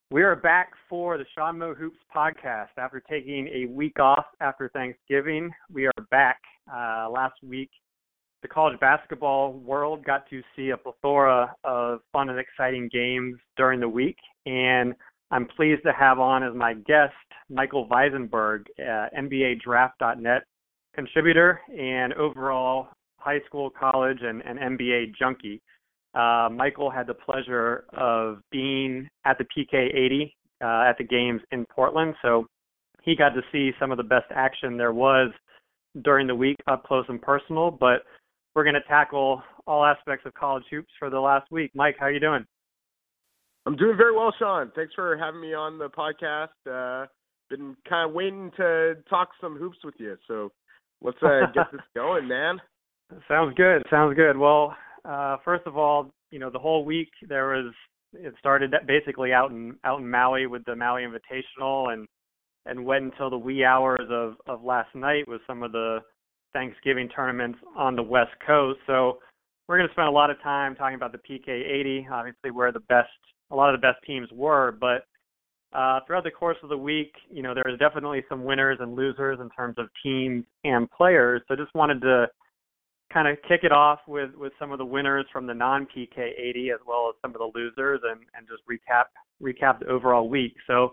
We are back for the Sean Moe Hoops podcast. After taking a week off after Thanksgiving, we are back. Last week, the college basketball world got to see a plethora of fun and exciting games during the week, and I'm pleased to have on as my guest Michael Weisenberg, NBADraft.net contributor and overall high school, college, and NBA junkie. Michael had the pleasure of being at the PK80 at the games in Portland, so he got to see some of the best action there was during the week up close and personal, but we're going to tackle all aspects of college hoops for the last week. Mike, how are you doing? I'm doing very well, Sean. Thanks for having me on the podcast. Been kind of waiting to talk some hoops with you, so let's get this going, man. Sounds good. Well, first of all, the whole week it started basically out in Maui with the Maui Invitational and went until the wee hours of last night with some of the Thanksgiving tournaments on the West Coast. So we're going to spend a lot of time talking about the PK80, obviously where a lot of the best teams were, but throughout the course of the week, there was definitely some winners and losers in terms of teams and players. So just wanted to kind of kick it off with some of the winners from the non-PK80 as well as some of the losers and just recap the overall week. So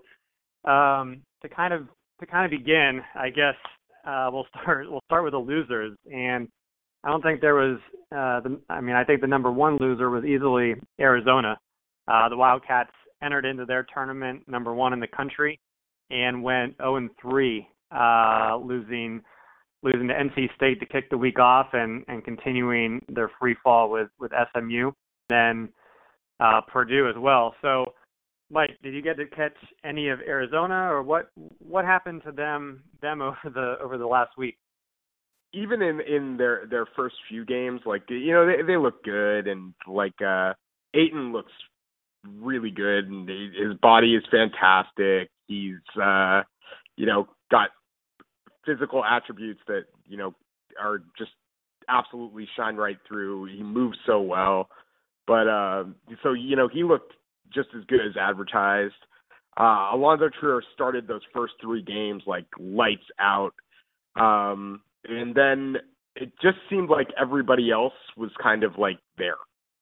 to kind of begin, I guess we'll start with the losers. And I don't think there was I think the number one loser was easily Arizona. The Wildcats entered into their tournament number one in the country and went 0-3, losing to NC State to kick the week off and continuing their free fall with SMU, then Purdue as well. So, Mike, did you get to catch any of Arizona, or what happened to them over the last week? Even in their first few games, they look good, and Ayton looks really good, and his body is fantastic. He's got physical attributes that, are just absolutely shine right through. He moves so well. But, he looked just as good as advertised. Alonzo Trier started those first three games like lights out. And then it just seemed like everybody else was kind of there.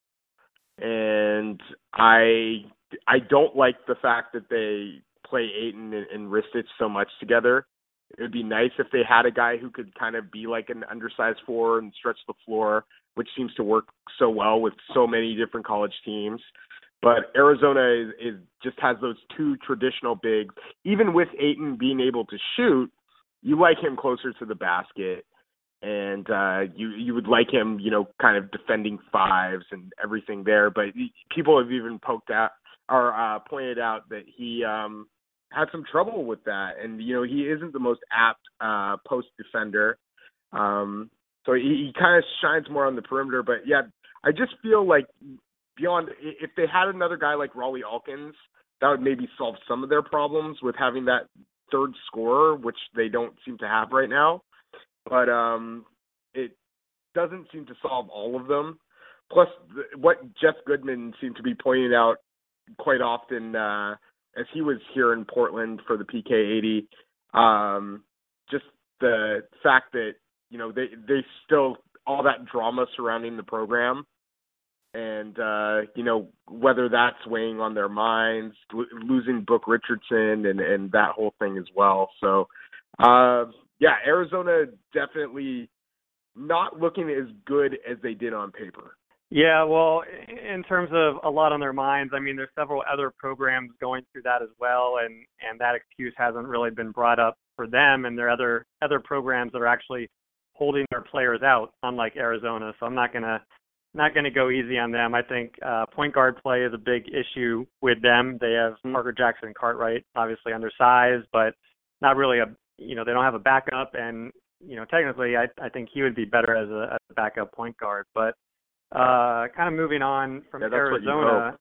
And I don't like the fact that they play Ayton and Ristic so much together. It would be nice if they had a guy who could kind of be like an undersized four and stretch the floor, which seems to work so well with so many different college teams. But Arizona is just has those two traditional bigs. Even with Ayton being able to shoot, you like him closer to the basket, and you would like him, kind of defending fives and everything there. But people have even pointed out that he had some trouble with that, and he isn't the most apt post defender, so he kind of shines more on the perimeter. But yeah, I just feel like beyond, if they had another guy like Rawle Alkins, that would maybe solve some of their problems with having that third scorer, which they don't seem to have right now. But it doesn't seem to solve all of them. Plus, what Jeff Goodman seemed to be pointing out quite often as he was here in Portland for the PK80, just the fact that, they still, all that drama surrounding the program, and, whether that's weighing on their minds, losing Book Richardson and that whole thing as well. So, Arizona definitely not looking as good as they did on paper. Yeah, well, in terms of a lot on their minds, there's several other programs going through that as well, and that excuse hasn't really been brought up for them, and there are other programs that are actually holding their players out, unlike Arizona. So I'm not gonna go easy on them. I think point guard play is a big issue with them. They have Parker Jackson Cartwright, obviously undersized, but not really they don't have a backup, and technically I think he would be better as a backup point guard, but. Kind of moving on from Arizona,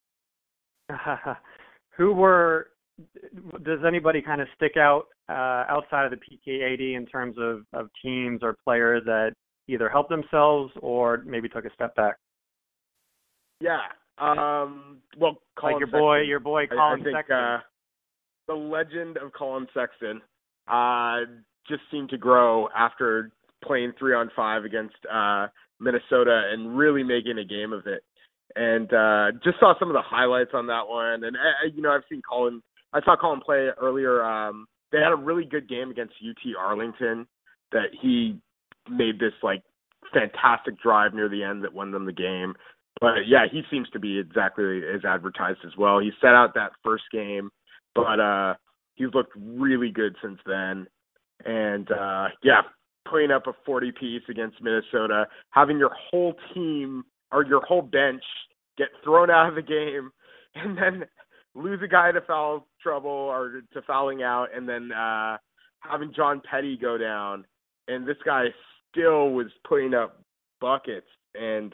does anybody kind of stick out outside of the PK80 in terms of teams or players that either helped themselves or maybe took a step back? Yeah, Well, Colin Like Sexton. your boy Colin I think, Sexton. The legend of Colin Sexton just seemed to grow after playing 3-on-5 against Minnesota and really making a game of it. And just saw some of the highlights on that one. And I've seen Colin. I saw Colin play earlier. They had a really good game against UT Arlington that he made this like fantastic drive near the end that won them the game. But yeah, he seems to be exactly as advertised as well. He set out that first game, but he's looked really good since then. And putting up a 40-piece against Minnesota, having your whole team or your whole bench get thrown out of the game, and then lose a guy to foul trouble or to fouling out, and then having John Petty go down, and this guy still was putting up buckets. And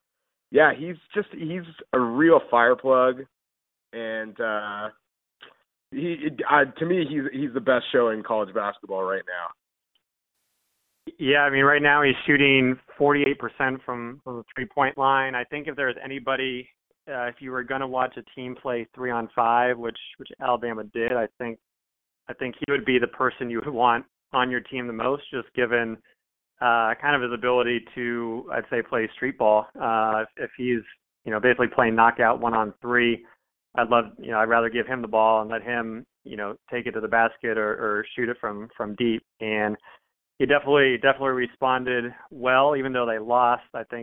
he's a real fire plug, and to me he's the best show in college basketball right now. Yeah, I mean, right now he's shooting 48% from the three-point line. I think if there's anybody, if you were going to watch a team play 3-on-5, which Alabama did, I think he would be the person you would want on your team the most, just given kind of his ability to, I'd say, play street ball. If he's, basically playing knockout 1-on-3, I'd rather give him the ball and let him, take it to the basket or shoot it from deep. And he definitely responded well, even though they lost. I think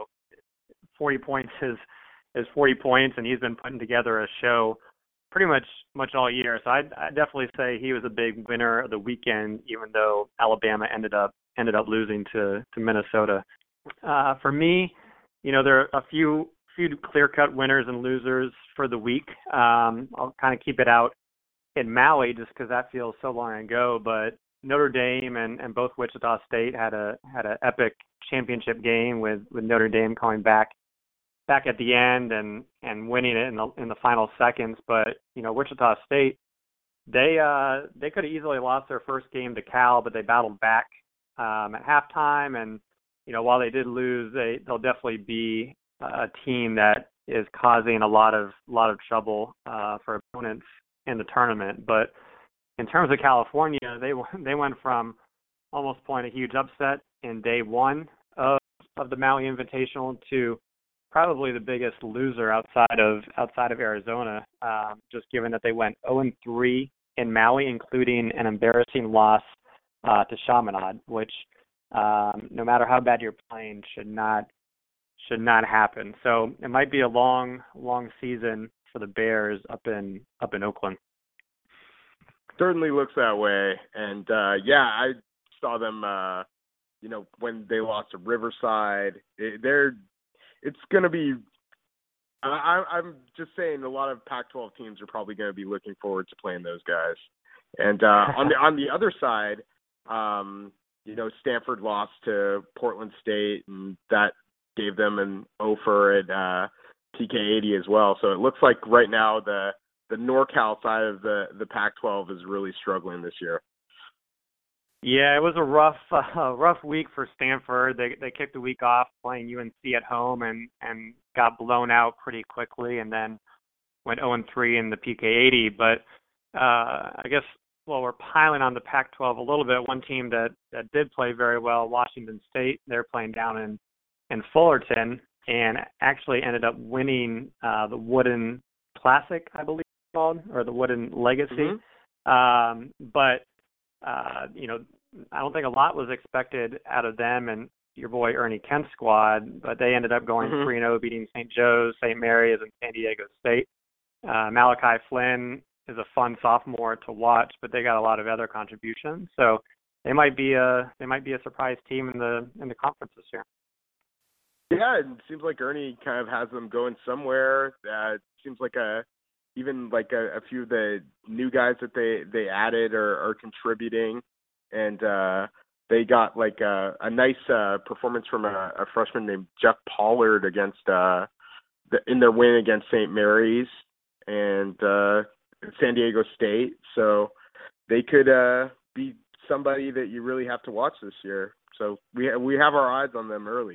40 points is 40 points, and he's been putting together a show pretty much all year. So I'd definitely say he was a big winner of the weekend, even though Alabama ended up losing to Minnesota. For me, there are a few clear-cut winners and losers for the week. I'll kind of keep it out in Maui just because that feels so long ago, but Notre Dame and both Wichita State had an epic championship game with Notre Dame coming back at the end and winning it in the final seconds. But Wichita State, they could have easily lost their first game to Cal, but they battled back at halftime. And while they did lose, they'll definitely be a team that is causing a lot of trouble for opponents in the tournament. But in terms of California, they went from almost pulling a huge upset in day one of the Maui Invitational to probably the biggest loser outside of Arizona, just given that they went 0-3 in Maui, including an embarrassing loss to Chaminade, which no matter how bad you're playing should not happen. So it might be a long season for the Bears up in Oakland. Certainly looks that way. And I saw them when they lost to Riverside. It's going to be I'm just saying a lot of Pac-12 teams are probably going to be looking forward to playing those guys. And on the other side, Stanford lost to Portland State, and that gave them an offer at TK80 as well. So it looks like right now the NorCal side of the Pac-12 is really struggling this year. Yeah, it was a rough week for Stanford. They kicked the week off playing UNC at home and got blown out pretty quickly, and then went 0-3 in the PK80. But I guess while we're piling on the Pac-12 a little bit, one team that did play very well, Washington State, they're playing down in Fullerton and actually ended up winning the Wooden Classic, I believe it's called, or the Wooden Legacy. Mm-hmm. But I don't think a lot was expected out of them and your boy Ernie Kent's squad, but they ended up going 3-0, beating St. Joe's, St. Mary's, and San Diego State. Malachi Flynn is a fun sophomore to watch, but they got a lot of other contributions, so they might be a surprise team in the conference this year. Yeah, it seems like Ernie kind of has them going somewhere. It seems like even a few of the new guys that they added are contributing, and they got like a nice performance from a freshman named Jeff Pollard against in their win against St. Mary's and San Diego State. So they could be somebody that you really have to watch this year. So we have our eyes on them early.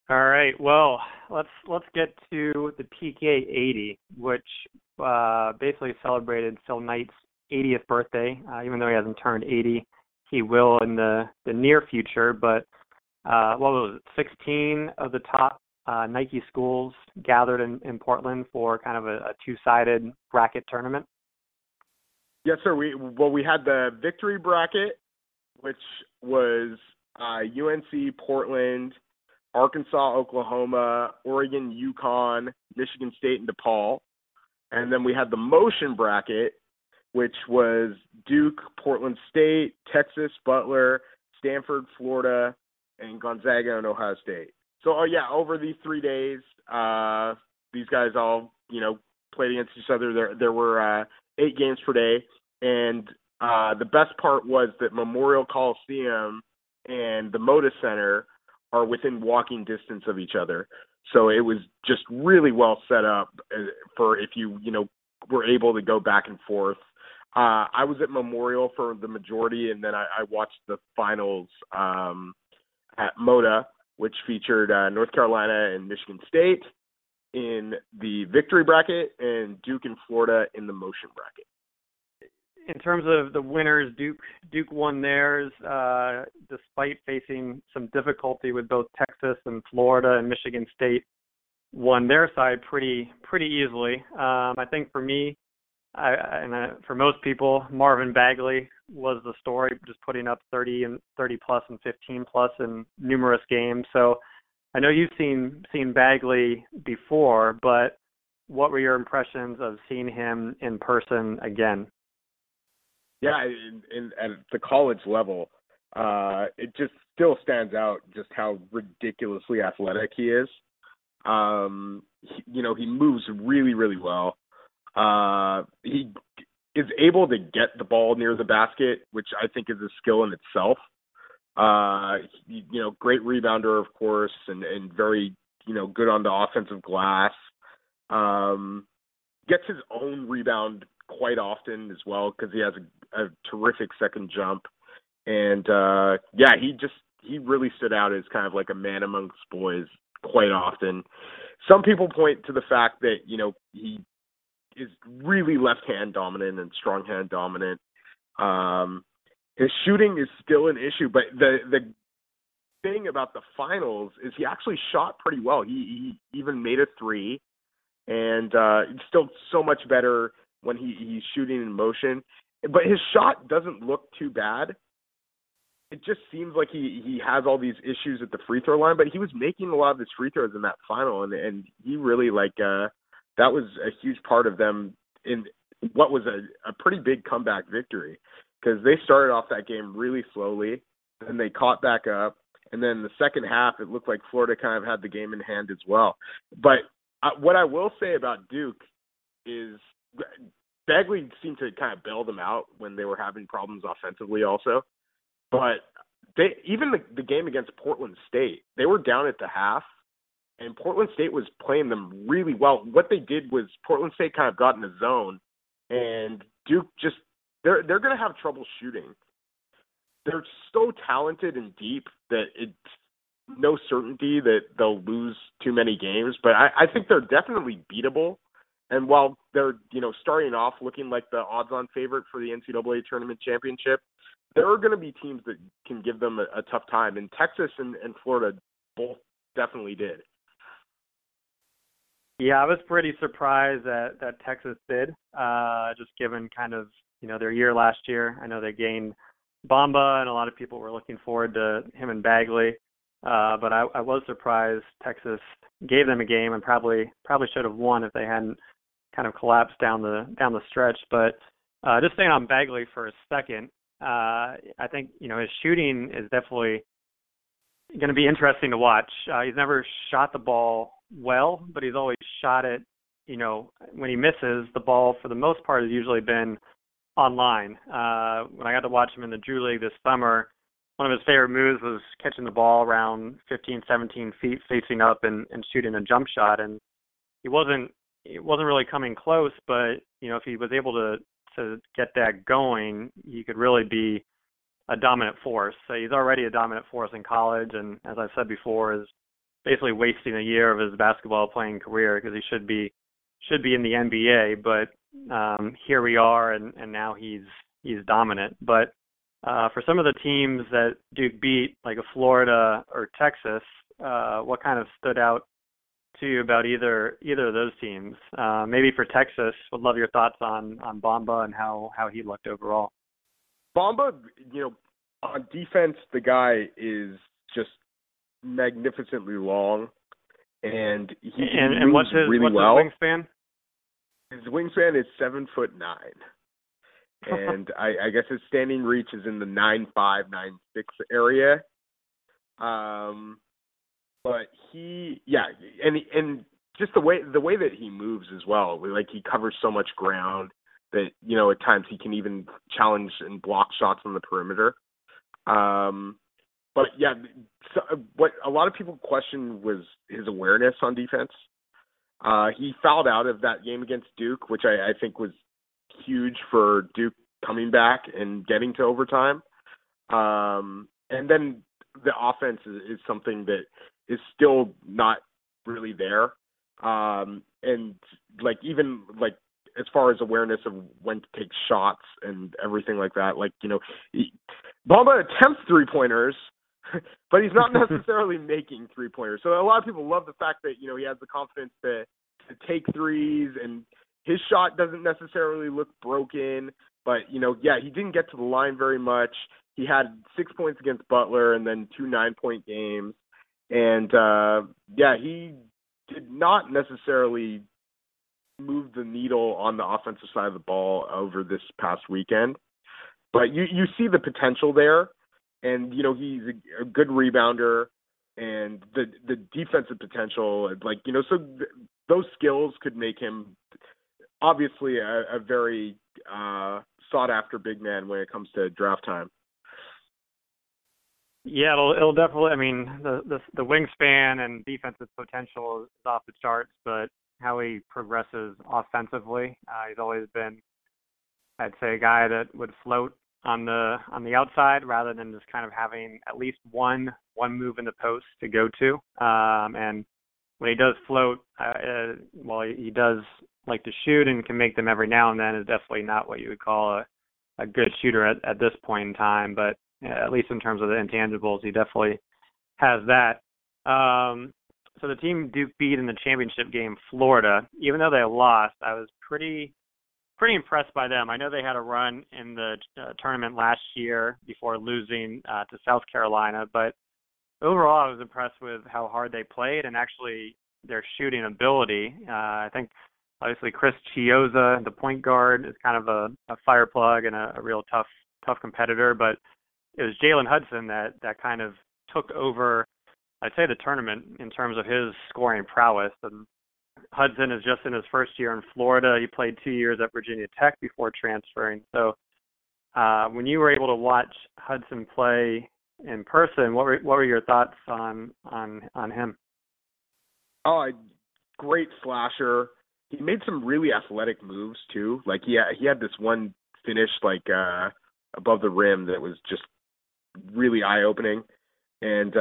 All right. Well, let's get to the PK 80, which basically celebrated Phil Knight's 80th birthday. Even though he hasn't turned 80, he will in the near future. But what was it? 16 of the top Nike schools gathered in Portland for kind of a two-sided bracket tournament. Yes, sir. We had the victory bracket, which was UNC, Portland, Arkansas, Oklahoma, Oregon, UConn, Michigan State, and DePaul. And then we had the motion bracket, which was Duke, Portland State, Texas, Butler, Stanford, Florida, and Gonzaga and Ohio State. So, over these 3 days, these guys all, played against each other. There were 8 games per day. And the best part was that Memorial Coliseum and the Moda Center are within walking distance of each other. So it was just really well set up for if you were able to go back and forth. I was at Memorial for the majority, and then I watched the finals at Moda, which featured North Carolina and Michigan State in the victory bracket and Duke and Florida in the motion bracket. In terms of the winners, Duke won theirs despite facing some difficulty with both Texas and Florida, and Michigan State won their side pretty easily. I think for me, for most people, Marvin Bagley was the story, just putting up 30 plus and 15 plus in numerous games. So I know you've seen Bagley before, but what were your impressions of seeing him in person again? Yeah, at the college level, it just still stands out just how ridiculously athletic he is. He moves really, really well. He is able to get the ball near the basket, which I think is a skill in itself. Great rebounder, of course, and very, good on the offensive glass. Gets his own rebound quite often as well because he has a terrific second jump. And, he really stood out as kind of like a man amongst boys quite often. Some people point to the fact that, he is really left-hand dominant and strong-hand dominant. His shooting is still an issue, but the thing about the finals is he actually shot pretty well. He even made a three, and it's still so much better when he's shooting in motion. But his shot doesn't look too bad. It just seems like he has all these issues at the free throw line, but he was making a lot of his free throws in that final, and he really that was a huge part of them in what was a pretty big comeback victory, because they started off that game really slowly, and they caught back up, and then the second half it looked like Florida kind of had the game in hand as well. But what I will say about Duke is Bagley seemed to kind of bail them out when they were having problems offensively also. But even the game against Portland State, they were down at the half, and Portland State was playing them really well. What they did was Portland State kind of got in a zone, and Duke just they're going to have trouble shooting. They're so talented and deep that it's no certainty that they'll lose too many games, but I think they're definitely beatable. And while they're, starting off looking like the odds-on favorite for the NCAA tournament championship, there are going to be teams that can give them a tough time. And Texas and Florida both definitely did. Yeah, I was pretty surprised that Texas did, just given kind of, their year last year. I know they gained Bamba, and a lot of people were looking forward to him and Bagley. But I was surprised Texas gave them a game, and probably should have won if they hadn't kind of collapsed down the stretch. But just staying on Bagley for a second, I think his shooting is definitely going to be interesting to watch. He's never shot the ball well, but he's always shot it. When he misses, the ball for the most part has usually been online. When I got to watch him in the Drew League this summer, one of his favorite moves was catching the ball around 15, 17 feet facing up and shooting a jump shot. And it wasn't really coming close, but, if he was able to get that going, he could really be a dominant force. So he's already a dominant force in college. And as I said before, his basically wasting a year of his basketball playing career because he should be in the NBA. But here we are, and now he's dominant. But for some of the teams that Duke beat, like a Florida or Texas, what kind of stood out to you about either of those teams? Maybe for Texas, would love your thoughts on Bamba and how he looked overall. Bamba, on defense, the guy is just magnificently long, and he moves what's his, really what's well. His wingspan? His wingspan is 7'9", and I guess his standing reach is in the 9'5", 9'6" area. But and just the way that he moves as well, like he covers so much ground that at times he can even challenge and block shots on the perimeter. But yeah, so what a lot of people questioned was his awareness on defense. He fouled out of that game against Duke, which I think was huge for Duke coming back and getting to overtime. And then the offense is something that is still not really there. And even as far as awareness of when to take shots and everything like that, Bamba attempts 3-pointers, but he's not necessarily making 3-pointers. So a lot of people love the fact that, he has the confidence to take threes, and his shot doesn't necessarily look broken, but, he didn't get to the line very much. He had 6 points against Butler and then 2 9-point games. And, he did not necessarily move the needle on the offensive side of the ball over this past weekend. But you see the potential there, and, he's a good rebounder, and the defensive potential, so those skills could make him obviously a very sought-after big man when it comes to draft time. Yeah, it'll definitely. I mean, the wingspan and defensive potential is off the charts, but how he progresses offensively, he's always been, I'd say, a guy that would float on the outside rather than just kind of having at least one move in the post to go to. And when he does float, he does like to shoot and can make them every now and then. Is definitely not what you would call a good shooter at this point in time, but at least in terms of the intangibles, he definitely has that. So the team Duke beat in the championship game, Florida, even though they lost, I was pretty impressed by them. I know they had a run in the tournament last year before losing to South Carolina, but overall I was impressed with how hard they played and actually their shooting ability. I think obviously Chris Chiozza, the point guard, is kind of a fire plug and a real tough competitor, but it was Jalen Hudson that kind of took over, I'd say, the tournament in terms of his scoring prowess. And Hudson is just in his first year in Florida. He played 2 years at Virginia Tech before transferring. So when you were able to watch Hudson play in person, what were your thoughts on him? Oh, great slasher. He made some really athletic moves too. Like he had this one finish above the rim that was just really eye-opening. And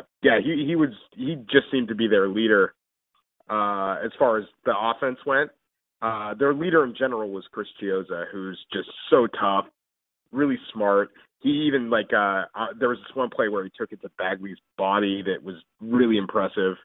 he just seemed to be their leader as far as the offense went. Their leader in general was Chris Chiozza, who's just so tough, really smart. He even there was this one play where he took it to Bagley's body that was really impressive.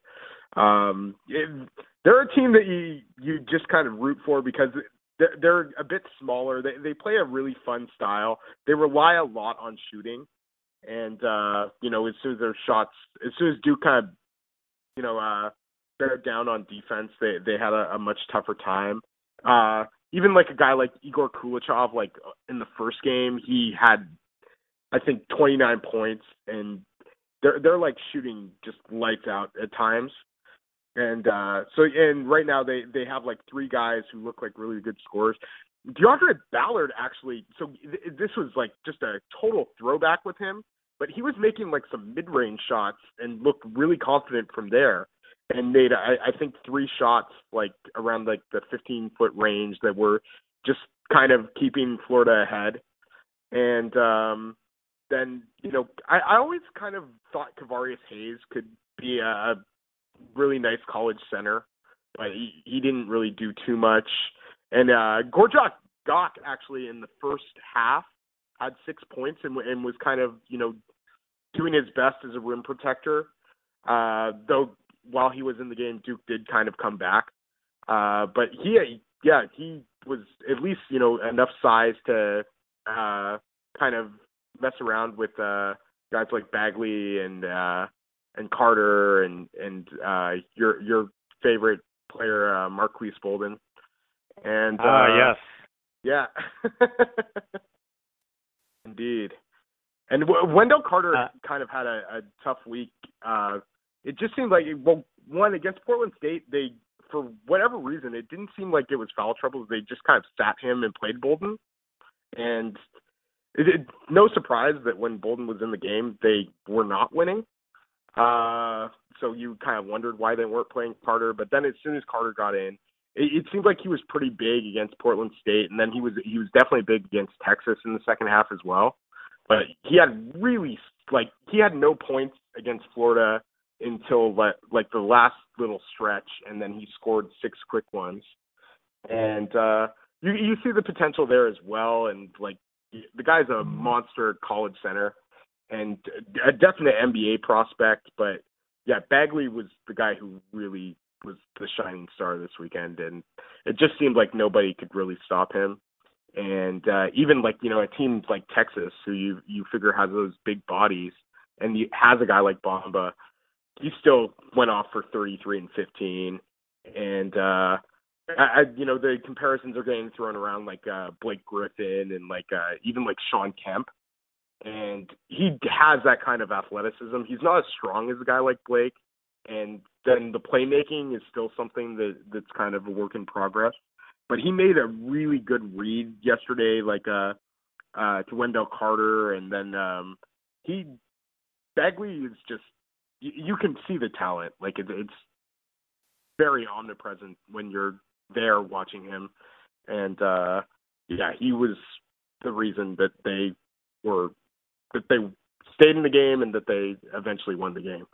They're a team that you just kind of root for because they're a bit smaller. They play a really fun style. They rely a lot on shooting. And, as soon as Duke kind of, bear down on defense, they had a much tougher time. Even a guy like Igor Kulichov, in the first game, he had, I think, 29 points, and they're shooting just lights out at times. And right now they have 3 guys who look like really good scorers. DeAndre Ballard actually, so this was just a total throwback with him, but he was making some mid-range shots and looked really confident from there, and made I think 3 shots around the 15-foot range that were just kind of keeping Florida ahead. And then I always kind of thought Kavarius Hayes could be a really nice college center, but he didn't really do too much. And Gorjak Gok actually in the first half had 6 points and was kind of, doing his best as a rim protector. Though while he was in the game, Duke did kind of come back. But he was at least, enough size to kind of mess around with guys like Bagley and Carter and your favorite player, Marquise Bolden. And yes. Yeah. Indeed. And Wendell Carter kind of had a tough week. It just seemed like, one, against Portland State, they, for whatever reason, it didn't seem like it was foul trouble. They just kind of sat him and played Bolden. And no surprise that when Bolden was in the game, they were not winning. So you kind of wondered why they weren't playing Carter. But then as soon as Carter got in, it seemed like he was pretty big against Portland State. And then he was definitely big against Texas in the second half as well. But he had he had no points against Florida until like the last little stretch, and then he scored 6 quick ones. And you see the potential there as well. And like the guy's a monster college center and a definite NBA prospect. But yeah, Bagley was the guy who really was the shining star this weekend, and it just seemed like nobody could really stop him. And even like, a team like Texas, who you figure has those big bodies, and has a guy like Bamba, he still went off for 33 and 15. And the comparisons are getting thrown around like Blake Griffin and like even like Sean Kemp. And he has that kind of athleticism. He's not as strong as a guy like Blake. And then the playmaking is still something that's kind of a work in progress. But he made a really good read yesterday, like to Wendell Carter, and then Bagley is just, you can see the talent. Like it's very omnipresent when you're there watching him, and he was the reason that they stayed in the game and that they eventually won the game.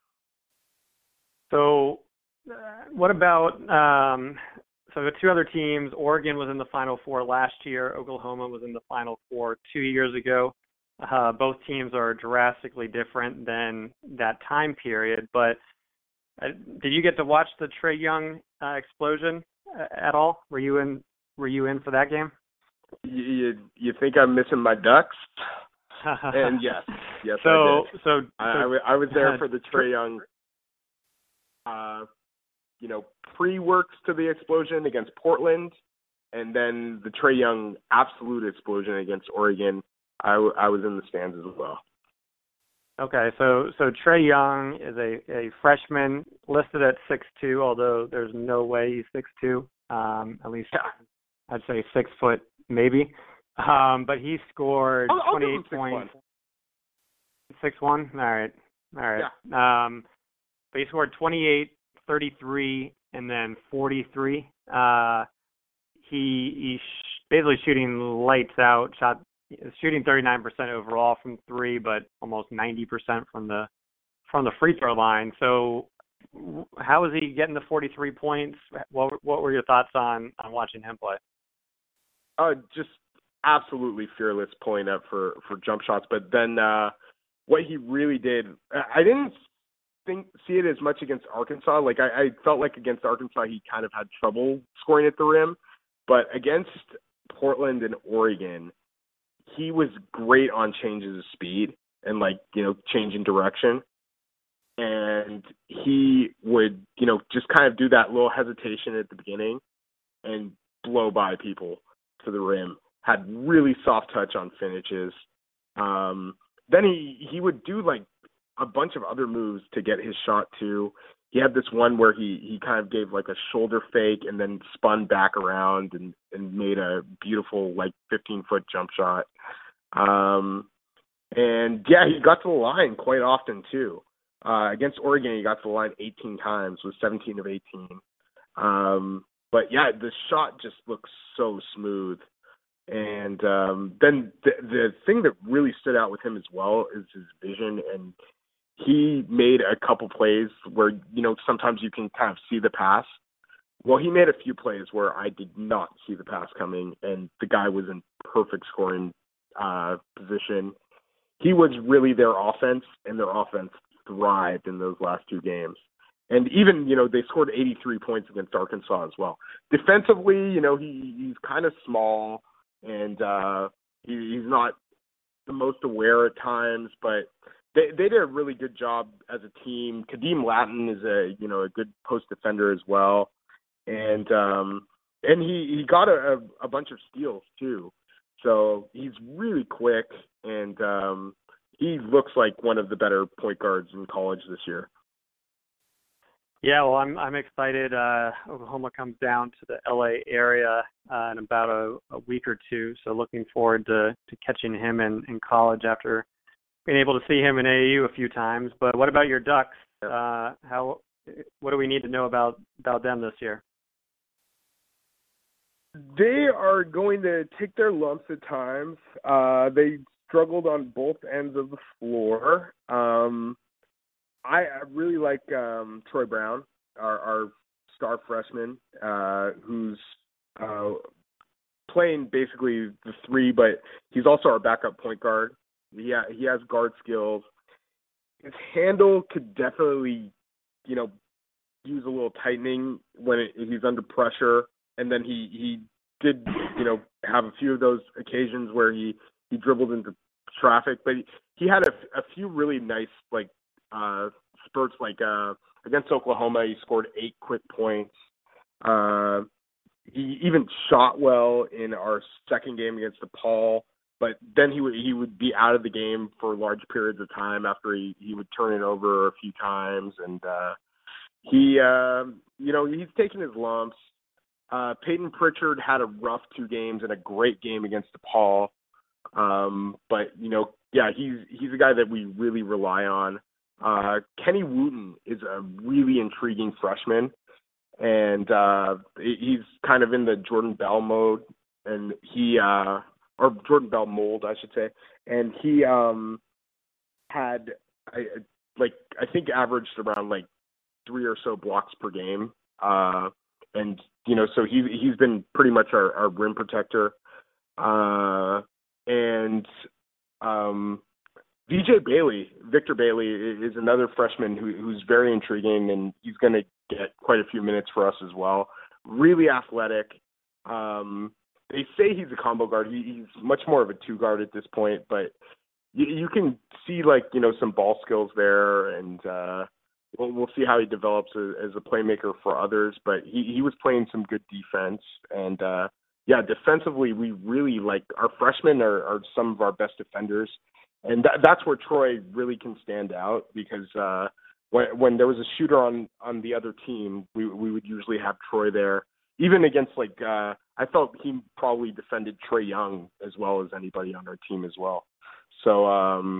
So, what about so the two other teams? Oregon was in the Final Four last year. Oklahoma was in the Final Four 2 years ago. Both teams are drastically different than that time period. But did you get to watch the Trae Young explosion at all? Were you in for that game? You think I'm missing my Ducks? And yes, so, I did. I was there for the Trae Young. Pre-works to the explosion against Portland, and then the Trae Young absolute explosion against Oregon. I was in the stands as well. Okay, so Trae Young is a freshman listed at 6'2", although there's no way he's 6'2". At least I'd say 6 foot maybe. But he scored 28 points. 6'1". All right. Yeah. But he scored 28, 33, and then 43. He's basically shooting lights out. Shooting 39% overall from three, but almost 90% from the free throw line. So, how is he getting the 43 points? What were your thoughts on watching him play? Just absolutely fearless pulling up for jump shots. But then what he really did, I didn't see it as much against Arkansas. Like I felt like against Arkansas he kind of had trouble scoring at the rim, but against Portland and Oregon, he was great on changes of speed and changing direction. And he would, just kind of do that little hesitation at the beginning and blow by people to the rim. Had really soft touch on finishes. Then he would do a bunch of other moves to get his shot too. He had this one where he kind of gave a shoulder fake and then spun back around and made a beautiful 15-foot jump shot. And yeah, he got to the line quite often too. Against Oregon, he got to the line 18 times, was 17 of 18. But yeah, the shot just looks so smooth. And then the thing that really stood out with him as well is his vision. And he made a couple plays where, sometimes you can kind of see the pass. Well, he made a few plays where I did not see the pass coming, and the guy was in perfect scoring position. He was really their offense, and their offense thrived in those last two games. And even, they scored 83 points against Arkansas as well. Defensively, he's kind of small, and he's not the most aware at times, but they did a really good job as a team. Kadeem Latin is a good post defender as well. And he got a bunch of steals too. So he's really quick, and he looks like one of the better point guards in college this year. Yeah, well, I'm excited. Oklahoma comes down to the LA area in about a week or two, so looking forward to catching him in college after being able to see him in AAU a few times. But what about your Ducks? What do we need to know about them this year? They are going to take their lumps at times. They struggled on both ends of the floor. I really like Troy Brown, our star freshman, who's playing basically the three, but he's also our backup point guard. He has guard skills. His handle could definitely, use a little tightening when he's under pressure. And then he did, have a few of those occasions where he dribbled into traffic, but he had a few really nice, spurts, against Oklahoma. He scored 8 quick points. He even shot well in our second game against DePaul, but then he would be out of the game for large periods of time after he would turn it over a few times. And he's taken his lumps. Peyton Pritchard had a rough 2 games and a great game against DePaul. But he's a guy that we really rely on. Kenny Wooten is a really intriguing freshman, and he's kind of in the Jordan Bell mode, and or Jordan Bell mold, I should say. And he had I think averaged around 3 or so blocks per game. And so he's been pretty much our rim protector. Victor Bailey is another freshman who's very intriguing, and he's going to get quite a few minutes for us as well. Really athletic. They say he's a combo guard. He's much more of a 2 guard at this point, but you can see some ball skills there, and we'll see how he develops as a playmaker for others. But he was playing some good defense, and defensively we really our freshmen are some of our best defenders. And that's where Troy really can stand out, because when there was a shooter on the other team, we would usually have Troy there. Even against I felt he probably defended Trae Young as well as anybody on our team as well. So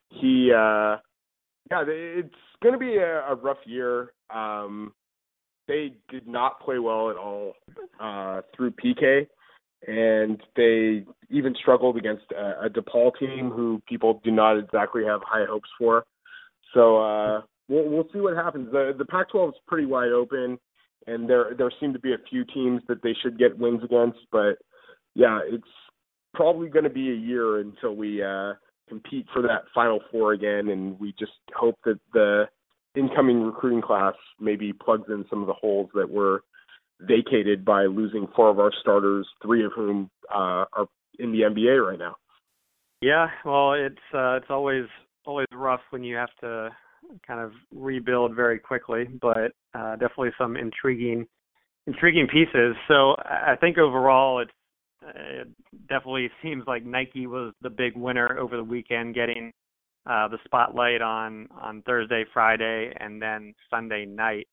it's going to be a rough year. They did not play well at all through PK. And they even struggled against a DePaul team who people do not exactly have high hopes for. So we'll see what happens. The Pac-12 is pretty wide open, and there seem to be a few teams that they should get wins against. But, it's probably going to be a year until we compete for that Final Four again, and we just hope that the incoming recruiting class maybe plugs in some of the holes that were vacated by losing 4 of our starters, 3 of whom are in the NBA right now. Yeah, well, it's always rough when you have to kind of rebuild very quickly, but definitely some intriguing pieces. So I think overall it definitely seems like Nike was the big winner over the weekend, getting the spotlight on Thursday, Friday, and then Sunday night.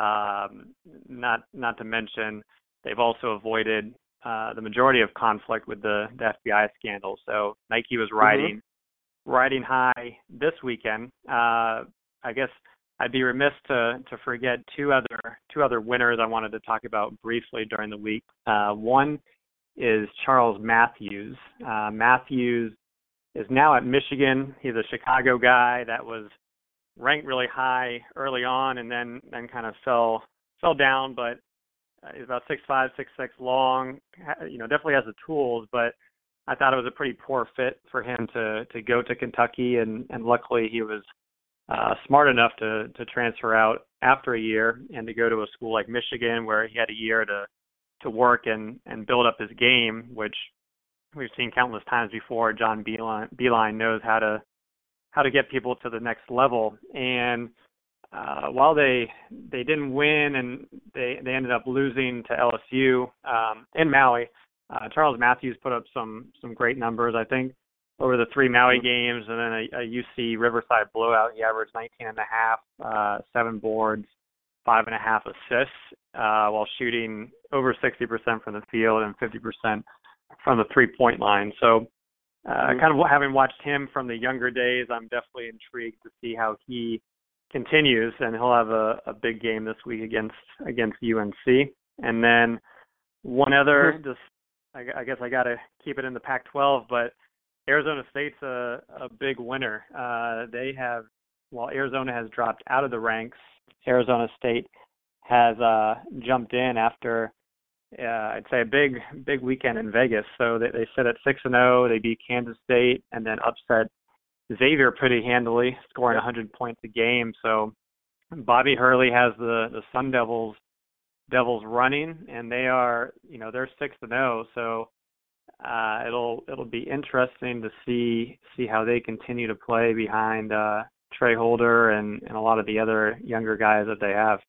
Not to mention they've also avoided the majority of conflict with the FBI scandal. So Nike was riding high this weekend. I guess I'd be remiss to forget two other winners I wanted to talk about briefly during the week. One is Charles Matthews. Matthews is now at Michigan. He's a Chicago guy that was ranked really high early on, and then kind of fell down. But he's about 6'5", 6'6" long. Definitely has the tools, but I thought it was a pretty poor fit for him to go to Kentucky, and luckily he was smart enough to transfer out after a year and to go to a school like Michigan, where he had a year to work and build up his game, which we've seen countless times before. John Beilein knows how to get people to the next level. And while they didn't win and they ended up losing to LSU in Maui, Charles Matthews put up some great numbers, I think, over the 3 Maui games, and then a UC Riverside blowout. He averaged 19.5, 7 boards, 5.5 assists, while shooting over 60% from the field and 50% from the 3-point line. So kind of having watched him from the younger days, I'm definitely intrigued to see how he continues, and he'll have a big game this week against UNC. And then one other, I guess I got to keep it in the Pac-12, but Arizona State's a big winner. While Arizona has dropped out of the ranks, Arizona State has jumped in after I'd say a big weekend in Vegas. So they sit at 6-0. They beat Kansas State and then upset Xavier pretty handily, scoring 100 points a game. So Bobby Hurley has the Sun Devils running, and they're 6-0. So it'll be interesting to see how they continue to play behind Trey Holder and a lot of the other younger guys that they have.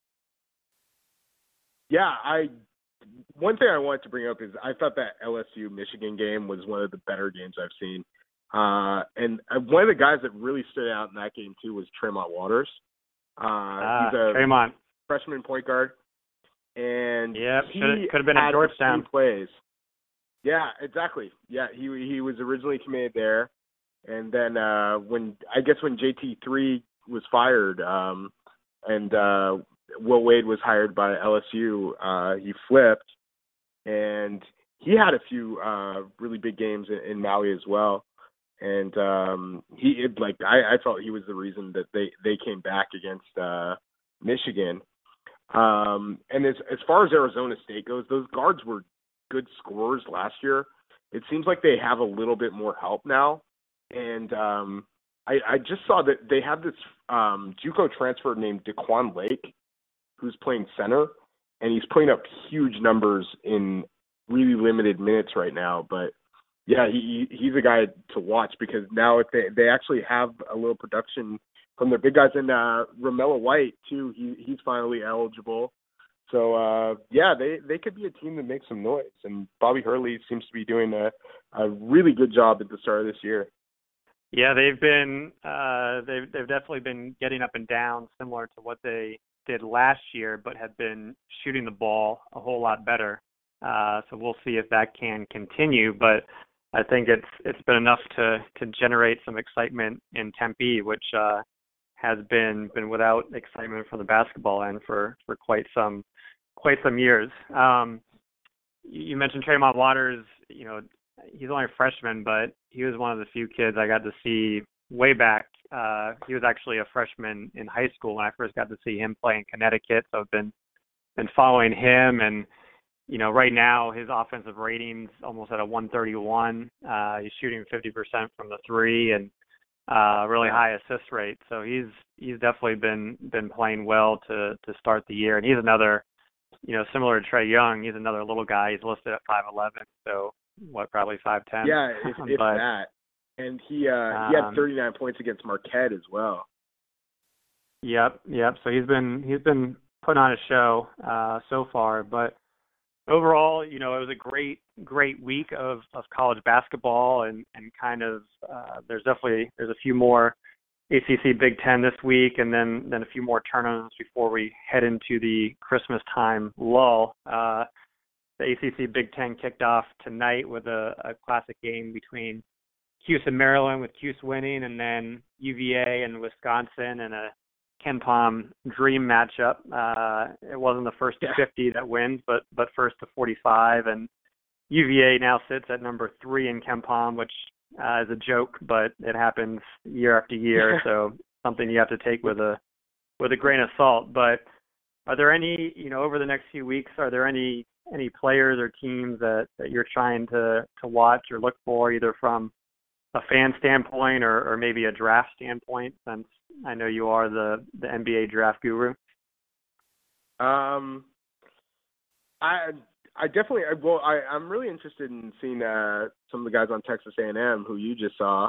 Yeah, one thing I wanted to bring up is I thought that LSU Michigan game was one of the better games I've seen. And one of the guys that really stood out in that game too was Tremont Waters. He's a Tremont, freshman point guard, and could have been at Georgetown. Plays. Yeah, exactly. Yeah, he was originally committed there, and then when JT3 was fired, and Will Wade was hired by LSU, he flipped, and he had a few really big games in Maui as well. And I felt he was the reason that they came back against Michigan. And as far as Arizona State goes, those guards were good scorers last year. It seems like they have a little bit more help now. And I just saw that they have this JUCO transfer named Daquan Lake, who's playing center, and he's putting up huge numbers in really limited minutes right now. But yeah, he's a guy to watch, because now if they actually have a little production from their big guys, and Romello White too. He's finally eligible. So they could be a team that makes some noise. And Bobby Hurley seems to be doing a really good job at the start of this year. Yeah, they've definitely been getting up and down, similar to what they did last year, but have been shooting the ball a whole lot better. So we'll see if that can continue. But I think it's been enough to generate some excitement in Tempe, which has been without excitement from the basketball end for quite some years. You mentioned Tremont Waters. He's only a freshman, but he was one of the few kids I got to see way back. He was actually a freshman in high school when I first got to see him play in Connecticut. So I've been following him, and right now his offensive rating's almost at a 131. He's shooting 50% from the three, and really high assist rate. So he's definitely been playing well to start the year. And he's another, similar to Trae Young, he's another little guy. He's listed at 5'11", so probably 5'10". Yeah, if that. And he had 39 points against Marquette as well. Yep. So he's been putting on a show so far, but overall, it was a great week of college basketball, and kind of there's a few more ACC Big Ten this week, and then a few more tournaments before we head into the Christmas time lull. The ACC Big Ten kicked off tonight with a classic game between Cuse and Maryland, with Cuse winning, and then UVA and Wisconsin in a KenPom dream matchup. It wasn't the first to 50 that wins, but first to 45, and UVA now sits at number 3 in KenPom, which is a joke, but it happens year after year. So something you have to take with a grain of salt. But are there any, over the next few weeks, are there any players or teams that you're trying to watch or look for, either from a fan standpoint or maybe a draft standpoint, since I know you are the NBA draft guru? I definitely, I'm really interested in seeing some of the guys on Texas A&M who you just saw.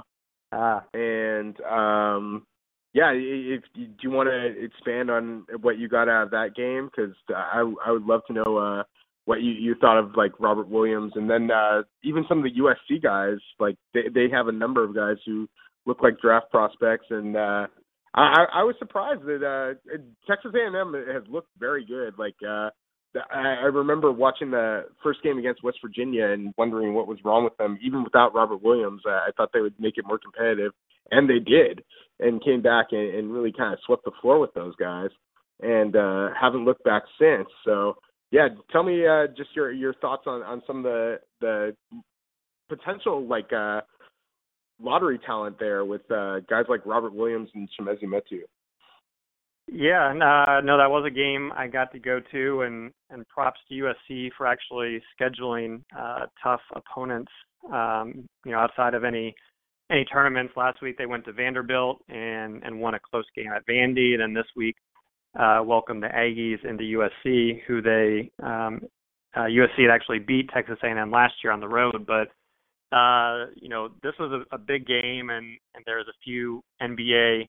And yeah, if do you want to expand on what you got out of that game? Because I would love to know what you thought of, like, Robert Williams, and then even some of the USC guys. Like, they have a number of guys who look like draft prospects, and I was surprised that Texas A&M has looked very good. Like, I remember watching the first game against West Virginia and wondering what was wrong with them. Even without Robert Williams, I thought they would make it more competitive, and they did, and came back and really kind of swept the floor with those guys, and haven't looked back since. So, yeah, tell me just your thoughts on some of the potential, like, lottery talent there with guys like Robert Williams and Chimezie Metu. Yeah, no, that was a game I got to go to, and props to USC for actually scheduling tough opponents. Outside of any tournaments, last week they went to Vanderbilt and won a close game at Vandy, and then this week welcomed the Aggies into USC, who USC had actually beat Texas A&M last year on the road, but this was a big game, and there was a few NBA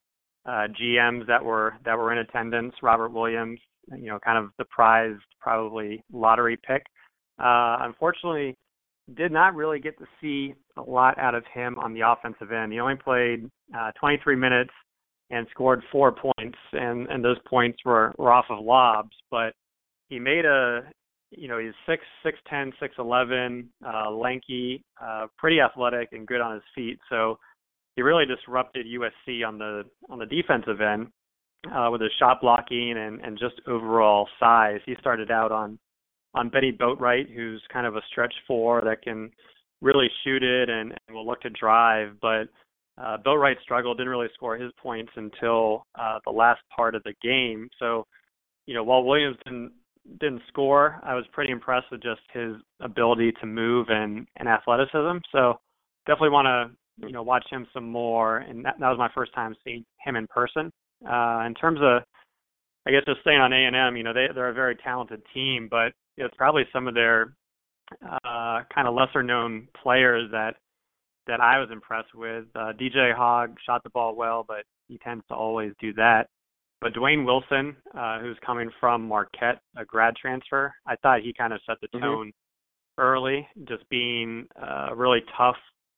GMs that were in attendance. Robert Williams, kind of the prized, probably lottery pick. Unfortunately, did not really get to see a lot out of him on the offensive end. He only played 23 minutes and scored 4 points, and those points were off of lobs. But he made he's 6'10", 6'11", lanky, pretty athletic and good on his feet. So he really disrupted USC on the defensive end with his shot blocking and just overall size. He started out on Benny Boatwright, who's kind of a stretch four that can really shoot it and will look to drive. But Boatwright struggled, didn't really score his points until the last part of the game. So, while Williams didn't score, I was pretty impressed with just his ability to move and athleticism. So definitely want to watch him some more, and that was my first time seeing him in person. In terms of, I guess, just staying on A&M, they're a very talented team, but it's probably some of their kind of lesser known players that I was impressed with. DJ Hogg shot the ball well, but he tends to always do that. But Dwayne Wilson, who's coming from Marquette, a grad transfer, I thought he kind of set the tone early, just being a really tough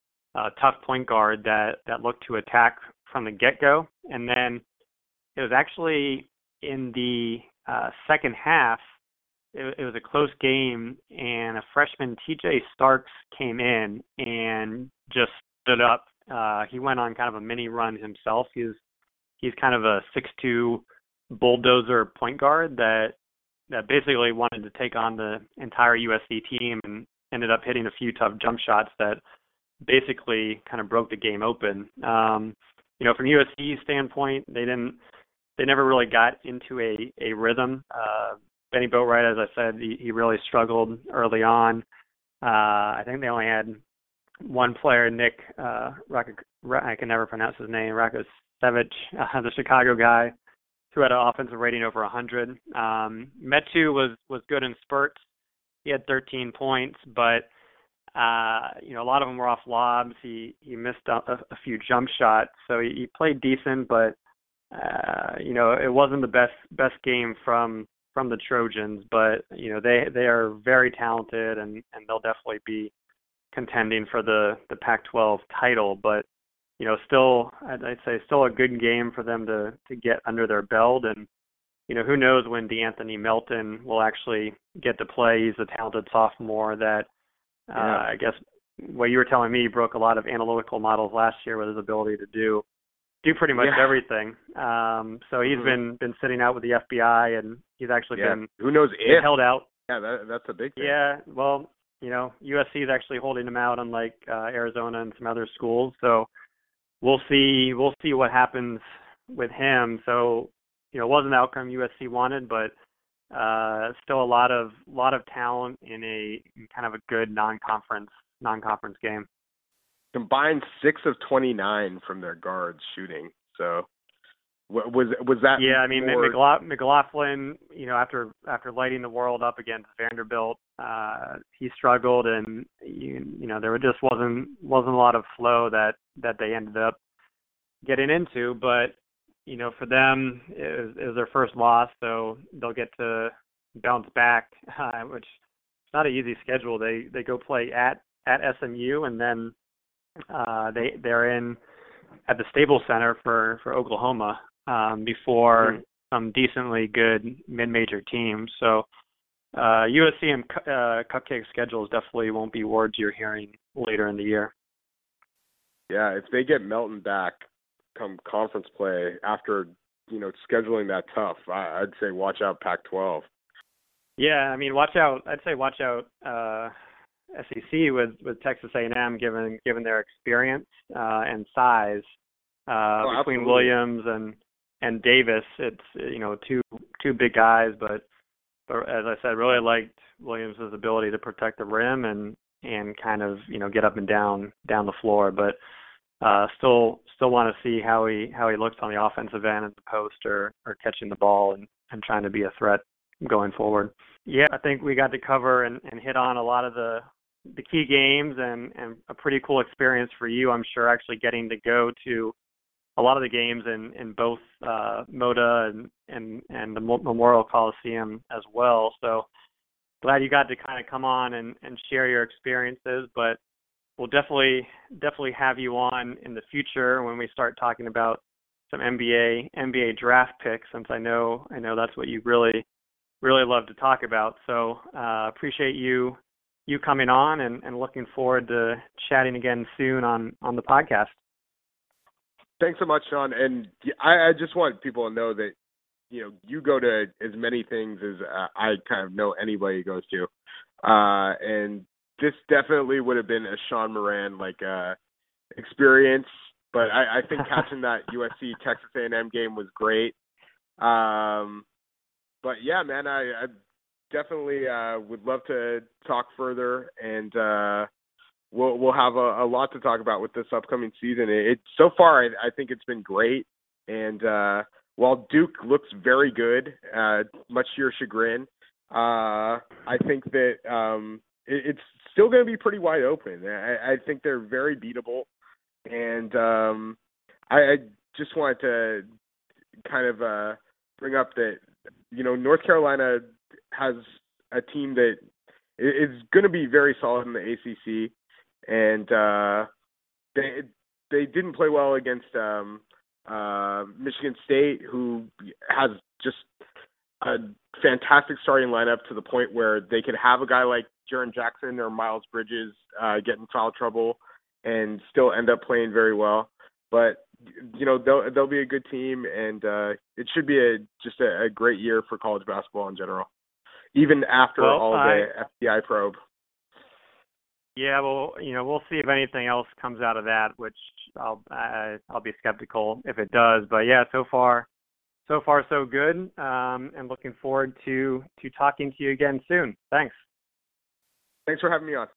point guard that looked to attack from the get-go. And then it was actually in the second half, it was a close game, and a freshman, TJ Starks, came in and just stood up. He went on kind of a mini run himself. He's kind of a 6'2" bulldozer point guard that basically wanted to take on the entire USC team and ended up hitting a few tough jump shots that basically kind of broke the game open. From USC's standpoint, they never really got into a rhythm. Benny Boatwright, as I said, he really struggled early on. I think they only had one player, Nick, I can never pronounce his name, Rakosevich, the Chicago guy, who had an offensive rating over 100. Metu was good in spurts. He had 13 points, but a lot of them were off lobs. He missed a few jump shots, so he played decent, but it wasn't the best game from the Trojans. But they are very talented, and they'll definitely be contending for the Pac-12 title. But still, I'd say still a good game for them to get under their belt. And who knows when DeAnthony Melton will actually get to play. He's a talented sophomore that I guess what you were telling me, he broke a lot of analytical models last year with his ability to do pretty much everything. So he's been sitting out with the FBI, and he's actually been who knows if held out. Yeah, that's a big thing. Yeah, well, USC is actually holding him out, unlike Arizona and some other schools. So we'll see what happens with him. So, it wasn't the outcome USC wanted, but still a lot of talent in kind of a good non-conference game. Combined 6 of 29 from their guards shooting. So was that? Yeah, I mean, more... McLaughlin, after lighting the world up against Vanderbilt, he struggled, and there just wasn't a lot of flow that they ended up getting into. But for them, it was their first loss, so they'll get to bounce back, which is not an easy schedule. They go play at SMU, and then they're in at the Staples Center for Oklahoma before some decently good mid-major teams. So USC and Cupcake schedules definitely won't be words you're hearing later in the year. Yeah, if they get Melton back come conference play after scheduling that tough, I'd say watch out Pac-12. Yeah, I mean watch out. I'd say watch out SEC with Texas A&M given their experience and size between absolutely. Williams and Davis. It's two big guys, but as I said, really liked Williams' ability to protect the rim and kind of get up and down the floor, but still want to see how he looks on the offensive end at the post or catching the ball and trying to be a threat going forward. Yeah, I think we got to cover and hit on a lot of the key games and a pretty cool experience for you, I'm sure, actually getting to go to a lot of the games in both Moda and the Memorial Coliseum as well. So glad you got to kind of come on and share your experiences, but we'll definitely have you on in the future when we start talking about some NBA draft picks, since I know that's what you really love to talk about. So appreciate you coming on and looking forward to chatting again soon on the podcast. Thanks so much, Sean. And I just want people to know that, you go to as many things as I kind of know anybody goes to. And this definitely would have been a Sean Moran experience. But I think catching that USC Texas A&M game was great. But yeah, man, I definitely would love to talk further, and we'll have a lot to talk about with this upcoming season. So far, I think it's been great, and while Duke looks very good, much to your chagrin, I think that it's still going to be pretty wide open. I think they're very beatable, and I just wanted to kind of bring up that North Carolina has a team that is going to be very solid in the ACC, and they didn't play well against Michigan State, who has just a fantastic starting lineup to the point where they could have a guy like Jaren Jackson or Miles Bridges get in foul trouble and still end up playing very well. But they'll be a good team, and it should be just a great year for college basketball in general, even after the FBI probe. Yeah, well, we'll see if anything else comes out of that, which I'll be skeptical if it does. But yeah, so far so good, and looking forward to talking to you again soon. Thanks. Thanks for having me on.